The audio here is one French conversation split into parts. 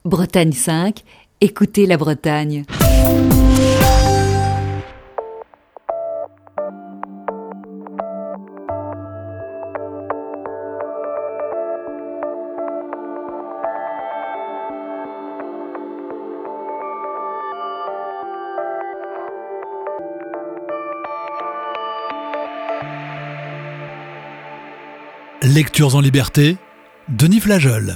Bretagne 5, écoutez la Bretagne. Lectures en liberté, Denis Flageol.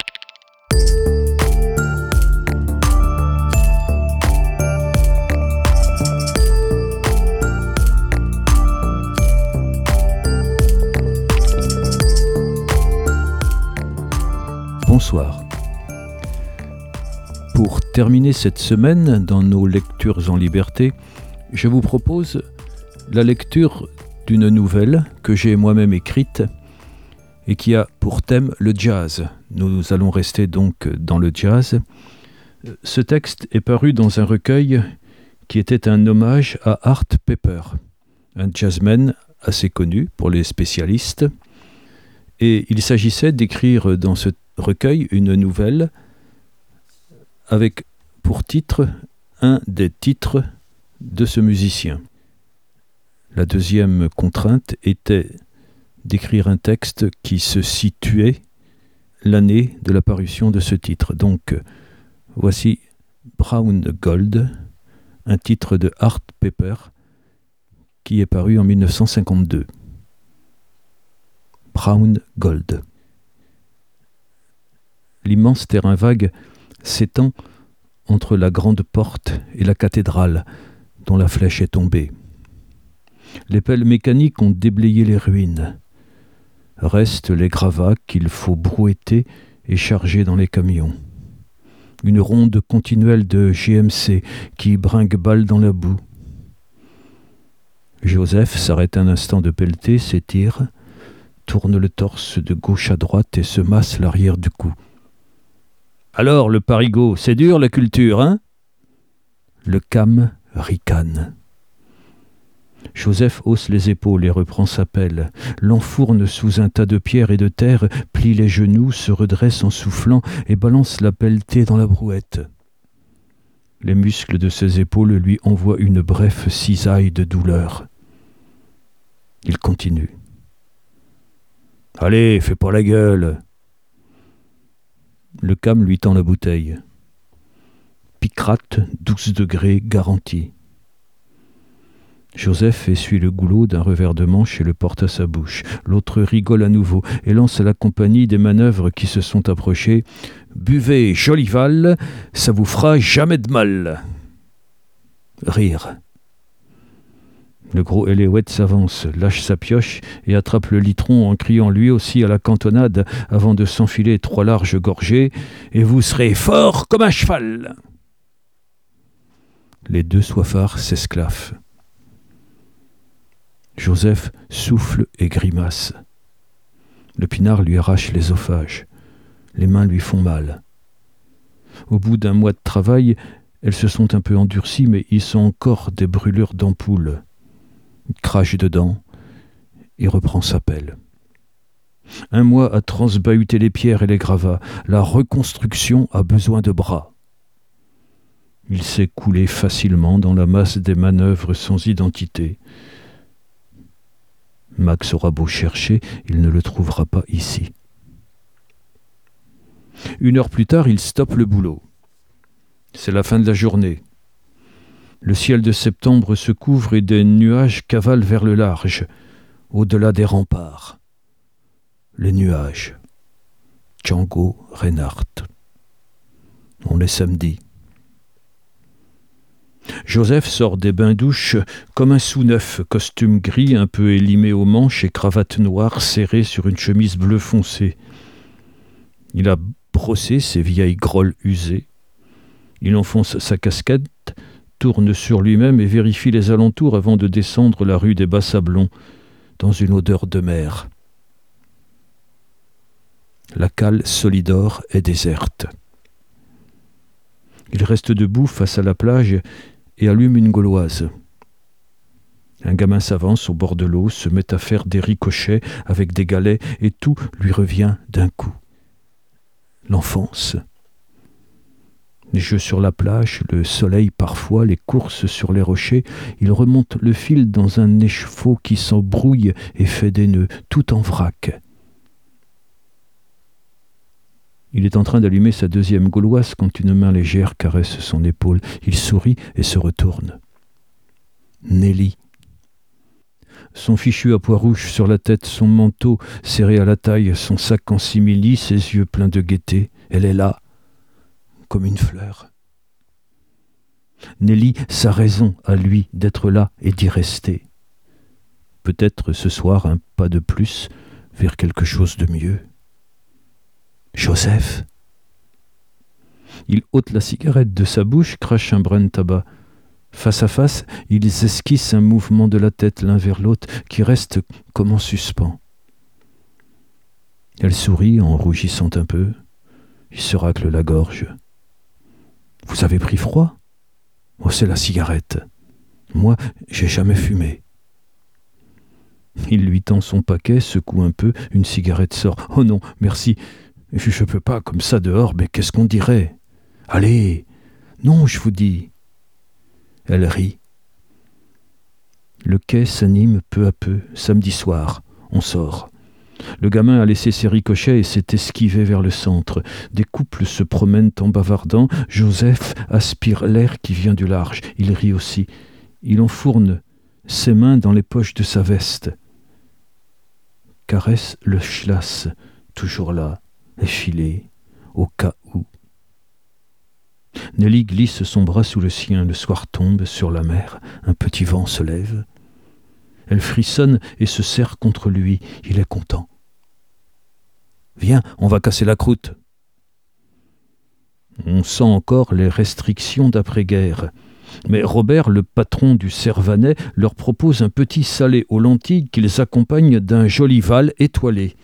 Bonsoir. Pour terminer cette semaine dans nos lectures en liberté, je vous propose la lecture d'une nouvelle que j'ai moi-même écrite et qui a pour thème le jazz. Nous allons rester donc dans le jazz. Ce texte est paru dans un recueil qui était un hommage à Art Pepper, un jazzman assez connu pour les spécialistes. Et il s'agissait d'écrire dans ce recueil une nouvelle avec pour titre un des titres de ce musicien. La deuxième contrainte était d'écrire un texte qui se situait l'année de la parution de ce titre. Donc, voici Brown Gold, un titre de Art Pepper qui est paru en 1952. Brown Gold. L'immense terrain vague s'étend entre la grande porte et la cathédrale dont la flèche est tombée. Les pelles mécaniques ont déblayé les ruines. Restent les gravats qu'il faut brouetter et charger dans les camions. Une ronde continuelle de GMC qui brinque-balle dans la boue. Joseph s'arrête un instant de pelleter, s'étire, tourne le torse de gauche à droite et se masse l'arrière du cou. « Alors, le parigot, c'est dur la culture, hein ?» Le cam ricane. Joseph hausse les épaules et reprend sa pelle, l'enfourne sous un tas de pierres et de terre, plie les genoux, se redresse en soufflant et balance la pelletée dans la brouette. Les muscles de ses épaules lui envoient une brève cisaille de douleur. Il continue. « Allez, fais pas la gueule !» Le cam lui tend la bouteille. Picrate, 12 degrés, garantie. Joseph essuie le goulot d'un revers de manche et le porte à sa bouche. L'autre rigole à nouveau et lance à la compagnie des manœuvres qui se sont approchées. « Buvez, Jolival, ça vous fera jamais de mal !» Rire. Le gros Eléouette s'avance, lâche sa pioche et attrape le litron en criant lui aussi à la cantonade avant de s'enfiler 3 larges gorgées « Et vous serez fort comme un cheval !» Les 2 soifards s'esclaffent. Joseph souffle et grimace. Le pinard lui arrache l'œsophage. Les mains lui font mal. Au bout d'un mois de travail, elles se sont un peu endurcies, mais ils sont encore des brûlures d'ampoule. Il crache dedans et reprend sa pelle. 1 mois à transbahuter les pierres et les gravats. La reconstruction a besoin de bras. Il s'est coulé facilement dans la masse des manœuvres sans identité. Max aura beau chercher, il ne le trouvera pas ici. 1 heure plus tard, il stoppe le boulot. C'est la fin de la journée. Le ciel de septembre se couvre et des nuages cavalent vers le large, au-delà des remparts. Les nuages. Django Reinhardt. On est samedi. Joseph sort des bains-douches comme un sous-neuf, costume gris un peu élimé aux manches et cravate noire serrée sur une chemise bleu foncé. Il a brossé ses vieilles grolles usées. Il enfonce sa casquette, tourne sur lui-même et vérifie les alentours avant de descendre la rue des Bas-Sablons, dans une odeur de mer. La cale Solidor est déserte. Il reste debout face à la plage et allume une gauloise. Un gamin s'avance au bord de l'eau, se met à faire des ricochets avec des galets et tout lui revient d'un coup. L'enfance, Les jeux sur la plage, le soleil parfois, les courses sur les rochers, il remonte le fil dans un écheveau qui s'embrouille et fait des nœuds, tout en vrac. Il est en train d'allumer sa deuxième gauloise quand une main légère caresse son épaule. Il sourit et se retourne. Nelly. Son fichu à pois rouges sur la tête, son manteau serré à la taille, son sac en simili, ses yeux pleins de gaieté. Elle est là, comme une fleur. Nelly, sa raison à lui d'être là et d'y rester. Peut-être ce soir un pas de plus vers quelque chose de mieux. Joseph. Il ôte la cigarette de sa bouche, crache un brin de tabac. Face à face, ils esquissent un mouvement de la tête l'un vers l'autre qui reste comme en suspens. Elle sourit en rougissant un peu. Il se racle la gorge. « Vous avez pris froid ? Oh, c'est la cigarette. Moi, j'ai jamais fumé. » Il lui tend son paquet, secoue un peu, une cigarette sort. « Oh non, merci. Je peux pas comme ça dehors, mais qu'est-ce qu'on dirait ? Allez, non, je vous dis. » Elle rit. Le quai s'anime peu à peu. Samedi soir, on sort. Le gamin a laissé ses ricochets et s'est esquivé vers le centre. Des couples se promènent en bavardant. Joseph aspire l'air qui vient du large. Il rit aussi. Il enfourne ses mains dans les poches de sa veste. Caresse le schlass, toujours là, effilé, au cas où. Nelly glisse son bras sous le sien. Le soir tombe sur la mer. Un petit vent se lève. Elle frissonne et se serre contre lui. Il est content. « Viens, on va casser la croûte. » On sent encore les restrictions d'après-guerre. Mais Robert, le patron du Servanet, leur propose un petit salé aux lentilles qu'ils accompagnent d'un joli val étoilé.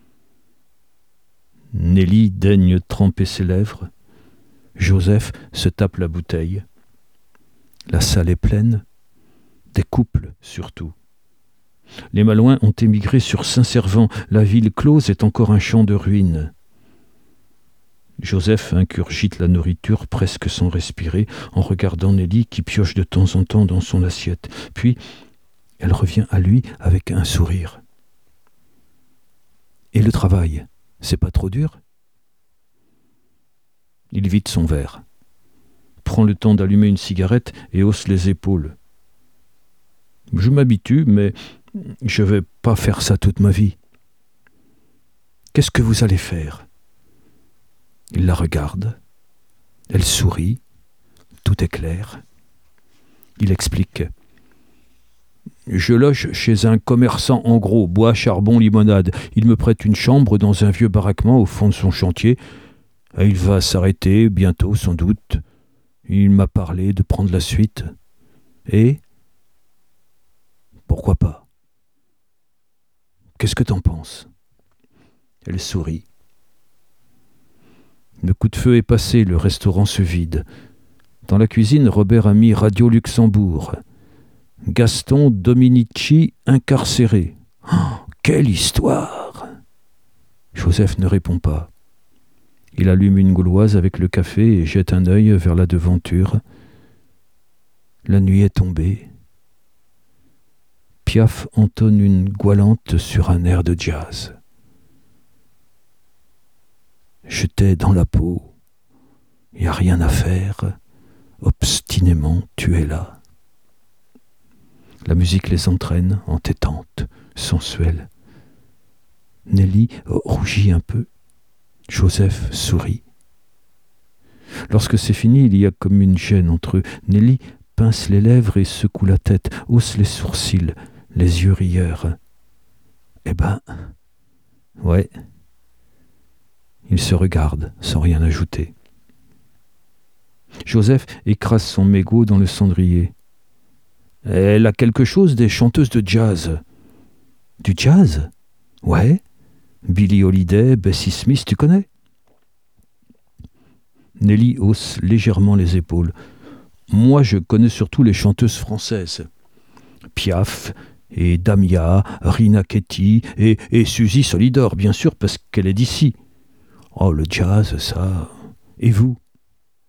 Nelly daigne tremper ses lèvres. Joseph se tape la bouteille. La salle est pleine, des couples surtout. Les Malouins ont émigré sur Saint-Servant. La ville close est encore un champ de ruines. Joseph ingurgite la nourriture presque sans respirer, en regardant Nelly qui pioche de temps en temps dans son assiette. Puis, elle revient à lui avec un sourire. « Et le travail, c'est pas trop dur ?» Il vide son verre, prend le temps d'allumer une cigarette et hausse les épaules. « Je m'habitue, mais je vais pas faire ça toute ma vie. »« Qu'est-ce que vous allez faire ?» Il la regarde. Elle sourit. Tout est clair. Il explique. « Je loge chez un commerçant en gros, bois, charbon, limonade. Il me prête une chambre dans un vieux baraquement au fond de son chantier. Et il va s'arrêter bientôt, sans doute. Il m'a parlé de prendre la suite. Et pourquoi pas ? Qu'est-ce que t'en penses ? » Elle sourit. Le coup de feu est passé, le restaurant se vide. Dans la cuisine, Robert a mis Radio Luxembourg. Gaston Dominici incarcéré. Oh, quelle histoire ! Joseph ne répond pas. Il allume une gauloise avec le café et jette un œil vers la devanture. La nuit est tombée. Piaf entonne une goualante sur un air de jazz. Je t'ai dans la peau, y a rien à faire, obstinément tu es là. La musique les entraîne, entêtante, sensuelle. Nelly rougit un peu. Joseph sourit. Lorsque c'est fini, il y a comme une gêne entre eux. Nelly pince les lèvres et secoue la tête, hausse les sourcils, les yeux rieurs. Eh ben, ouais. Ils se regardent sans rien ajouter. Joseph écrase son mégot dans le cendrier. Elle a quelque chose des chanteuses de jazz. Du jazz ? Ouais. Billie Holiday, Bessie Smith, tu connais ? Nelly hausse légèrement les épaules. Moi, je connais surtout les chanteuses françaises. Piaf et Damia, Rina Ketty et Suzy Solidor, bien sûr, parce qu'elle est d'ici. Oh, le jazz, ça. Et vous ?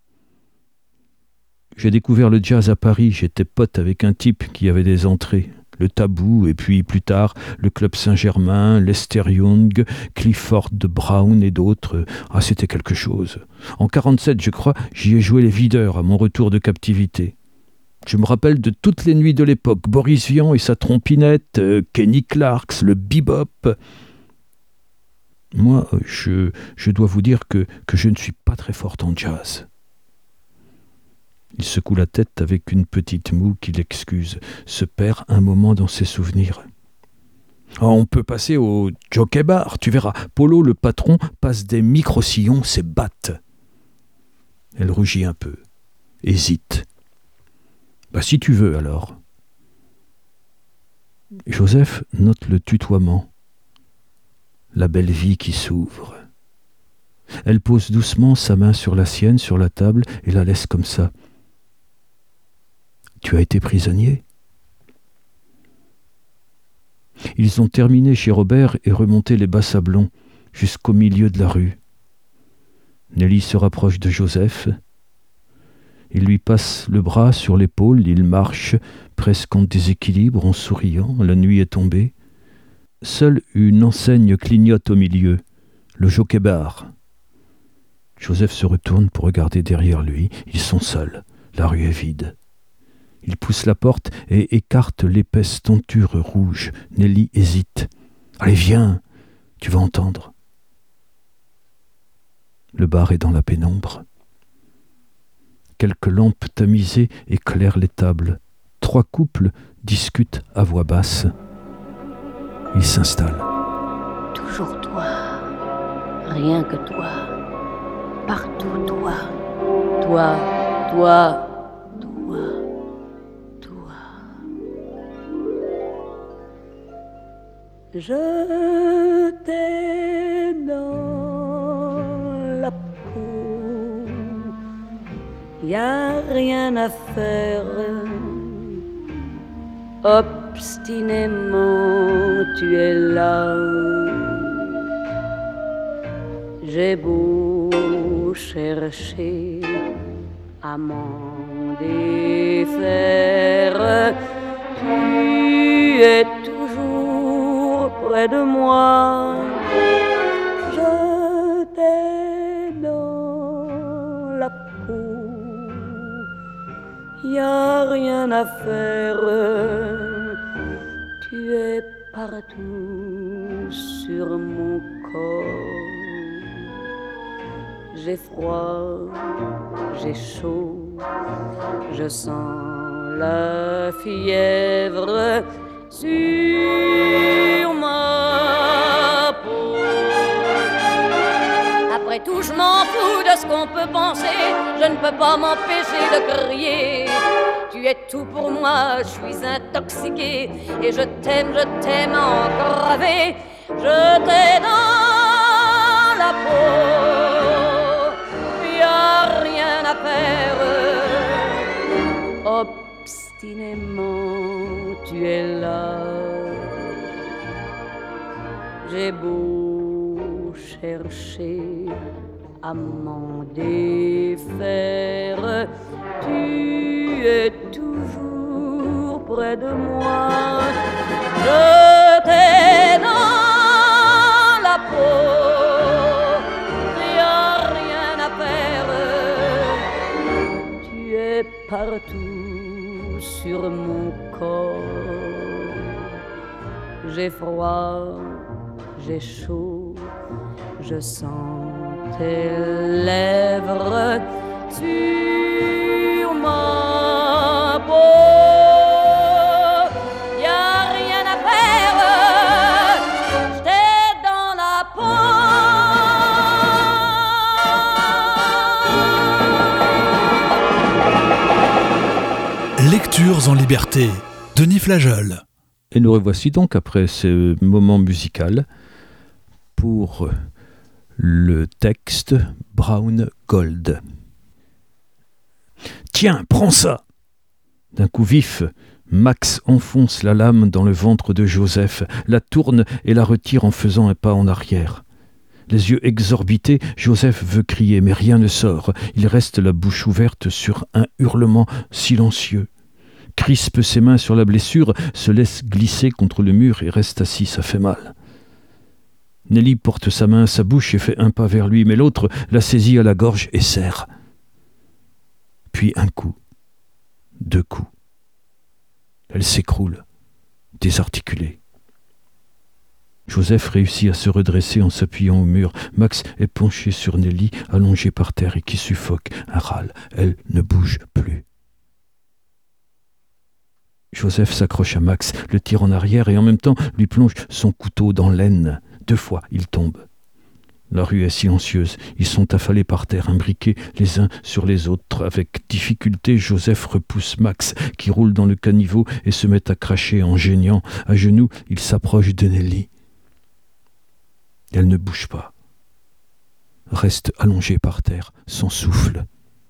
J'ai découvert le jazz à Paris, j'étais pote avec un type qui avait des entrées. Le Tabou, et puis plus tard, le Club Saint-Germain, Lester Young, Clifford Brown et d'autres. Ah, c'était quelque chose. En 1947, je crois, j'y ai joué les videurs à mon retour de captivité. Je me rappelle de toutes les nuits de l'époque, Boris Vian et sa trompinette, Kenny Clarks, le bebop. Moi, je dois vous dire que je ne suis pas très forte en jazz. Il secoue la tête avec une petite moue qui l'excuse, se perd un moment dans ses souvenirs. Oh, on peut passer au jockey bar, tu verras. Polo, le patron, passe des micro-sillons, c'est batte. Elle rougit un peu, hésite. Bah si tu veux alors. Joseph note le tutoiement, la belle vie qui s'ouvre. Elle pose doucement sa main sur la sienne, sur la table, et la laisse comme ça. Tu as été prisonnier ? Ils ont terminé chez Robert et remonté les bas sablons jusqu'au milieu de la rue. Nelly se rapproche de Joseph. Il lui passe le bras sur l'épaule, il marche, presque en déséquilibre, en souriant. La nuit est tombée. Seule une enseigne clignote au milieu, le jockey bar. Joseph se retourne pour regarder derrière lui. Ils sont seuls. La rue est vide. Il pousse la porte et écarte l'épaisse tenture rouge. Nelly hésite. « Allez, viens, tu vas entendre. » Le bar est dans la pénombre. Quelques lampes tamisées éclairent les tables. 3 couples discutent à voix basse. Ils s'installent. Toujours toi, rien que toi, partout toi, toi, toi. Je t'ai dans la peau, y a rien à faire. Obstinément tu es là. J'ai beau chercher à m'en défaire, tu es toujours près de moi. Je t'ai dans la peau, y a rien à faire. Tu es partout sur mon corps. J'ai froid, j'ai chaud, je sens la fièvre sur ma peau. Après tout, je m'en fous de ce qu'on peut penser. Je ne peux pas m'empêcher de crier. Tu es tout pour moi, je suis intoxiqué. Et je t'aime engravé. Je t'ai dans la peau, y a rien à faire. Obstinément tu es là. J'ai beau chercher à m'en défaire, tu es toujours près de moi. Je t'ai dans la peau, y a rien à faire. Tu es partout sur mon corps. J'ai froid, j'ai chaud, je sens tes lèvres sur ma peau. Y a rien à faire, j'étais dans la peau. Lectures en liberté, Denis Flageol. Et nous revoici donc après ce moment musical pour le texte Brown Gold. Tiens, prends ça! D'un coup vif, Max enfonce la lame dans le ventre de Joseph, la tourne et la retire en faisant un pas en arrière. Les yeux exorbités, Joseph veut crier, mais rien ne sort. Il reste la bouche ouverte sur un hurlement silencieux. Crispe ses mains sur la blessure, se laisse glisser contre le mur et reste assis, ça fait mal. Nelly porte sa main à sa bouche et fait un pas vers lui, mais l'autre la saisit à la gorge et serre. Puis un coup, 2 coups. Elle s'écroule, désarticulée. Joseph réussit à se redresser en s'appuyant au mur. Max est penché sur Nelly, allongée par terre et qui suffoque. Un râle. Elle ne bouge plus. Joseph s'accroche à Max, le tire en arrière et en même temps lui plonge son couteau dans l'aine. 2 fois, il tombe. La rue est silencieuse. Ils sont affalés par terre, imbriqués les uns sur les autres. Avec difficulté, Joseph repousse Max, qui roule dans le caniveau et se met à cracher en geignant. À genoux, il s'approche de Nelly. Elle ne bouge pas. Reste allongée par terre, sans souffle.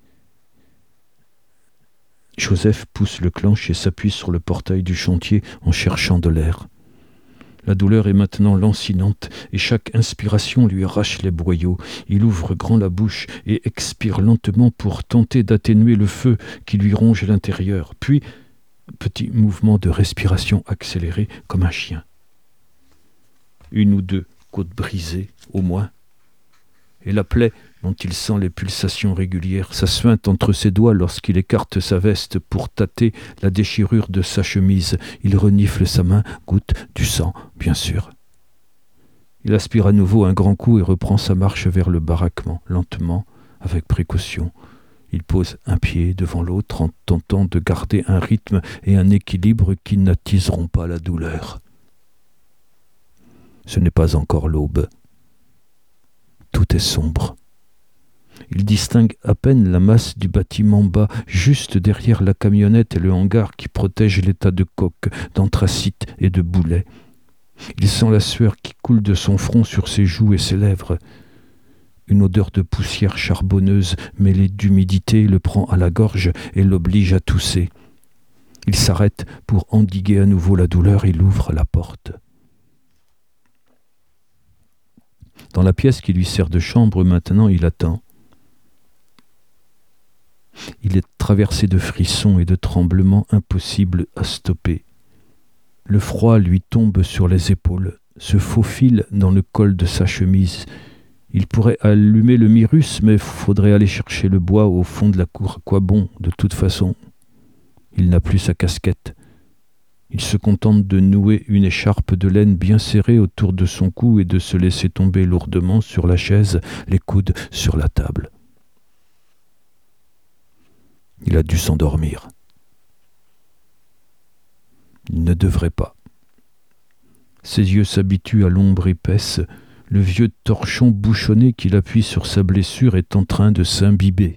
Joseph pousse le clenche et s'appuie sur le portail du chantier en cherchant de l'air. La douleur est maintenant lancinante et chaque inspiration lui arrache les boyaux. Il ouvre grand la bouche et expire lentement pour tenter d'atténuer le feu qui lui ronge l'intérieur. Puis, petit mouvement de respiration accéléré comme un chien. 1 ou 2 côtes brisées, au moins. Et la plaie dont il sent les pulsations régulières, ça suinte entre ses doigts lorsqu'il écarte sa veste pour tâter la déchirure de sa chemise. Il renifle sa main, goûte du sang, bien sûr. Il aspire à nouveau un grand coup et reprend sa marche vers le baraquement, lentement, avec précaution. Il pose un pied devant l'autre en tentant de garder un rythme et un équilibre qui n'attiseront pas la douleur. Ce n'est pas encore l'aube. Tout est sombre. Il distingue à peine la masse du bâtiment bas, juste derrière la camionnette et le hangar qui protège les tas de coques, d'anthracite et de boulets. Il sent la sueur qui coule de son front sur ses joues et ses lèvres. Une odeur de poussière charbonneuse mêlée d'humidité le prend à la gorge et l'oblige à tousser. Il s'arrête pour endiguer à nouveau la douleur. Il ouvre la porte. Dans la pièce qui lui sert de chambre, maintenant, il attend. Il est traversé de frissons et de tremblements impossibles à stopper. Le froid lui tombe sur les épaules, se faufile dans le col de sa chemise. Il pourrait allumer le Myrus, mais faudrait aller chercher le bois au fond de la cour. À quoi bon, de toute façon? Il n'a plus sa casquette. Il se contente de nouer une écharpe de laine bien serrée autour de son cou et de se laisser tomber lourdement sur la chaise, les coudes sur la table. Il a dû s'endormir. Il ne devrait pas. Ses yeux s'habituent à l'ombre épaisse. Le vieux torchon bouchonné qu'il appuie sur sa blessure est en train de s'imbiber.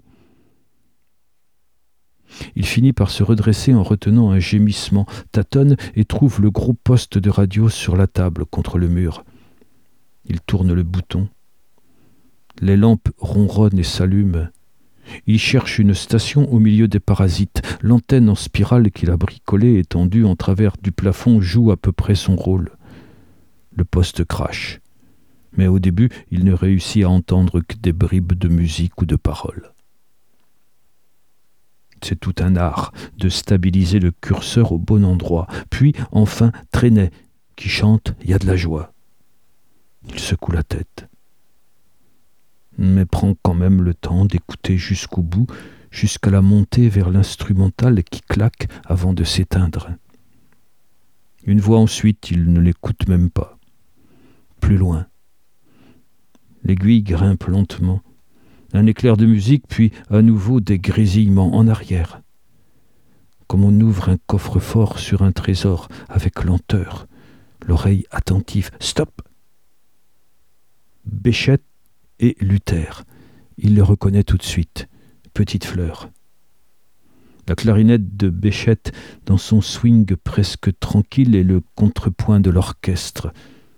Il finit par se redresser en retenant un gémissement, tâtonne et trouve le gros poste de radio sur la table contre le mur. Il tourne le bouton. Les lampes ronronnent et s'allument. Il cherche une station au milieu des parasites. L'antenne en spirale qu'il a bricolée et tendue en travers du plafond joue à peu près son rôle. Le poste crache. Mais au début, il ne réussit à entendre que des bribes de musique ou de paroles. C'est tout un art de stabiliser le curseur au bon endroit. Puis, enfin, Trenet, qui chante « Il y a de la joie ». Il secoue la tête, mais prend quand même le temps d'écouter jusqu'au bout, jusqu'à la montée vers l'instrumental qui claque avant de s'éteindre. Une voix ensuite, il ne l'écoute même pas. Plus loin. L'aiguille grimpe lentement. Un éclair de musique, puis à nouveau des grésillements en arrière. Comme on ouvre un coffre-fort sur un trésor avec lenteur, l'oreille attentive. Stop! Béchette et Luther. Il le reconnaît tout de suite. Petite Fleur. La clarinette de Béchette dans son swing presque tranquille est le contrepoint de l'orchestre.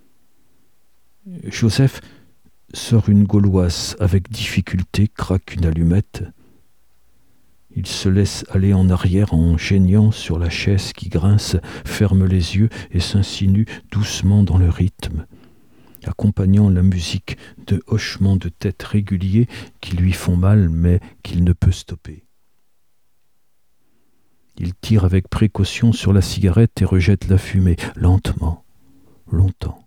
Joseph sort une gauloise avec difficulté, craque une allumette. Il se laisse aller en arrière en geignant sur la chaise qui grince, ferme les yeux et s'insinue doucement dans le rythme. accompagnant la musique de hochements de tête réguliers qui lui font mal mais qu'il ne peut stopper. Il tire avec précaution sur la cigarette et rejette la fumée, lentement, longtemps.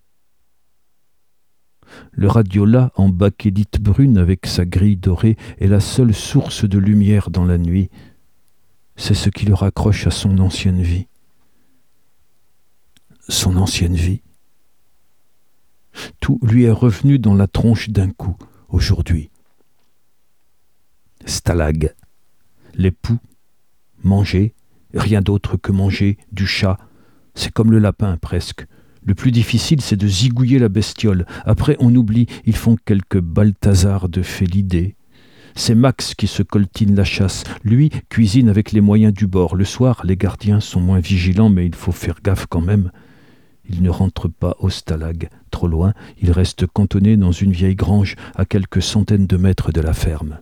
Le radiola en bakélite brune avec sa grille dorée est la seule source de lumière dans la nuit. C'est ce qui le raccroche à son ancienne vie. Son ancienne vie. Tout lui est revenu dans la tronche d'un coup, aujourd'hui. Stalag, l'époux, manger, rien d'autre que manger, du chat, c'est comme le lapin presque. Le plus difficile, c'est de zigouiller la bestiole. Après, on oublie, ils font quelques Balthazar de Félidée. C'est Max qui se coltine la chasse. Lui cuisine avec les moyens du bord. Le soir, les gardiens sont moins vigilants, mais il faut faire gaffe quand même. Il ne rentre pas au stalag. Trop loin, il reste cantonné dans une vieille grange à quelques centaines de mètres de la ferme.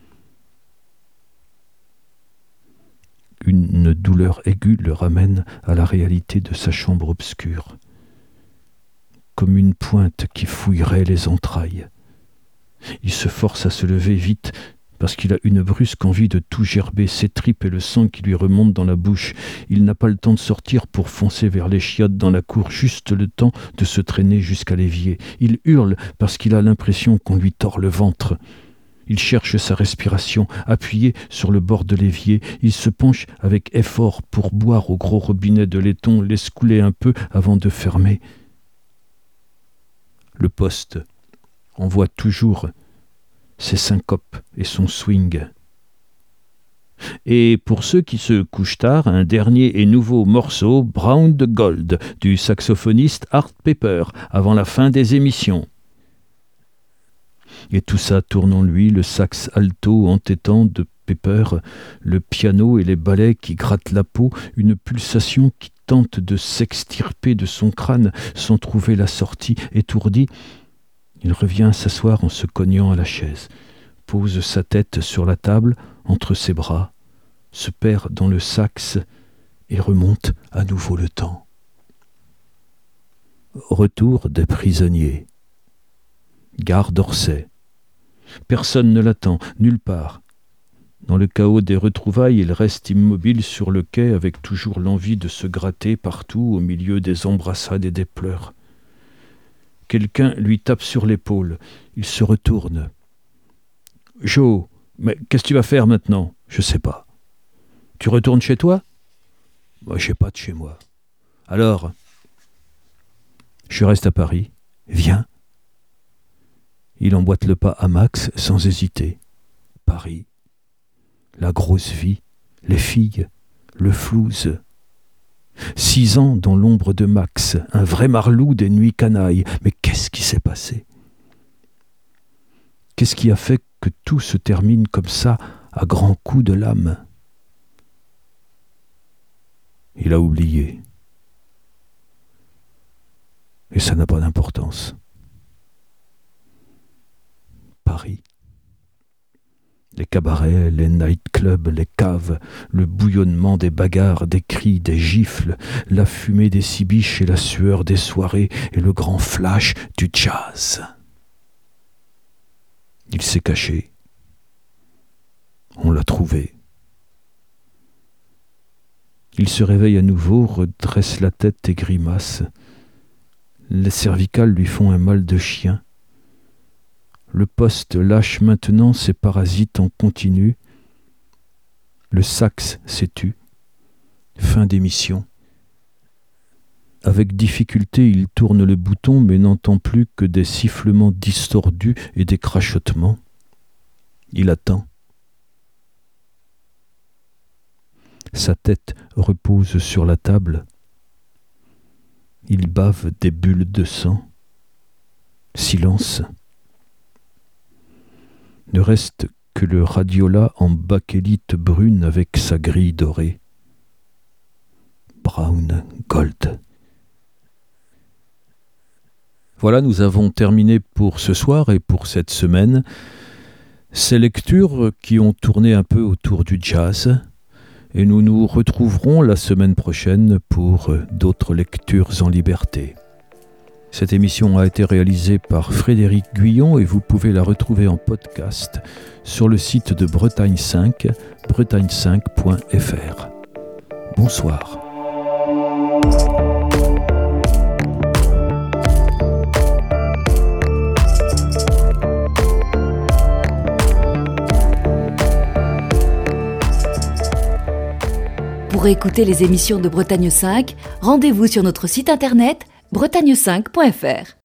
Une douleur aiguë le ramène à la réalité de sa chambre obscure, comme une pointe qui fouillerait les entrailles. Il se force à se lever vite parce qu'il a une brusque envie de tout gerber, ses tripes et le sang qui lui remonte dans la bouche. Il n'a pas le temps de sortir pour foncer vers les chiottes dans la cour, juste le temps de se traîner jusqu'à l'évier. Il hurle parce qu'il a l'impression qu'on lui tord le ventre. Il cherche sa respiration, appuyé sur le bord de l'évier. Il se penche avec effort pour boire au gros robinet de laiton, laisse couler un peu avant de fermer. Le poste envoie toujours ses syncopes et son swing. Et pour ceux qui se couchent tard, un dernier et nouveau morceau, Brown de Gold, du saxophoniste Art Pepper, avant la fin des émissions. Et tout ça tourne en lui, le sax alto entêtant de Pepper, le piano et les ballets qui grattent la peau, une pulsation qui tente de s'extirper de son crâne sans trouver la sortie. Étourdi, il revient s'asseoir en se cognant à la chaise, pose sa tête sur la table entre ses bras, se perd dans le sax et remonte à nouveau le temps. Retour des prisonniers. Gare d'Orsay. Personne ne l'attend, nulle part. Dans le chaos des retrouvailles, il reste immobile sur le quai avec toujours l'envie de se gratter partout au milieu des embrassades et des pleurs. Quelqu'un lui tape sur l'épaule. Il se retourne. « Joe, mais qu'est-ce que tu vas faire maintenant ?»« Je sais pas. »« Tu retournes chez toi ?»« Moi, je sais pas de chez moi. »« Alors ?»« Je reste à Paris. Viens. » Il emboîte le pas à Max sans hésiter. Paris. La grosse vie, les filles, le flouze. 6 ans dans l'ombre de Max, un vrai marlou des nuits canailles. Mais qu'est-ce qui s'est passé ? Qu'est-ce qui a fait que tout se termine comme ça, à grands coups de lame ? Il a oublié. Et ça n'a pas d'importance. Paris. Les cabarets, les nightclubs, les caves, le bouillonnement des bagarres, des cris, des gifles, la fumée des cibiches et la sueur des soirées et le grand flash du jazz. Il s'est caché. On l'a trouvé. Il se réveille à nouveau, redresse la tête et grimace. Les cervicales lui font un mal de chien. Le poste lâche maintenant ses parasites en continu. Le sax s'est tu. Fin d'émission. Avec difficulté, il tourne le bouton, mais n'entend plus que des sifflements distordus et des crachotements. Il attend. Sa tête repose sur la table. Il bave des bulles de sang. Silence. Ne reste que le radiola en bakélite brune avec sa grille dorée. Brown Gold. Voilà, nous avons terminé pour ce soir et pour cette semaine. Ces lectures qui ont tourné un peu autour du jazz. Et nous nous retrouverons la semaine prochaine pour d'autres lectures en liberté. Cette émission a été réalisée par Frédéric Guyon et vous pouvez la retrouver en podcast sur le site de Bretagne 5, bretagne5.fr. Bonsoir. Pour écouter les émissions de Bretagne 5, rendez-vous sur notre site internet bretagne5.fr.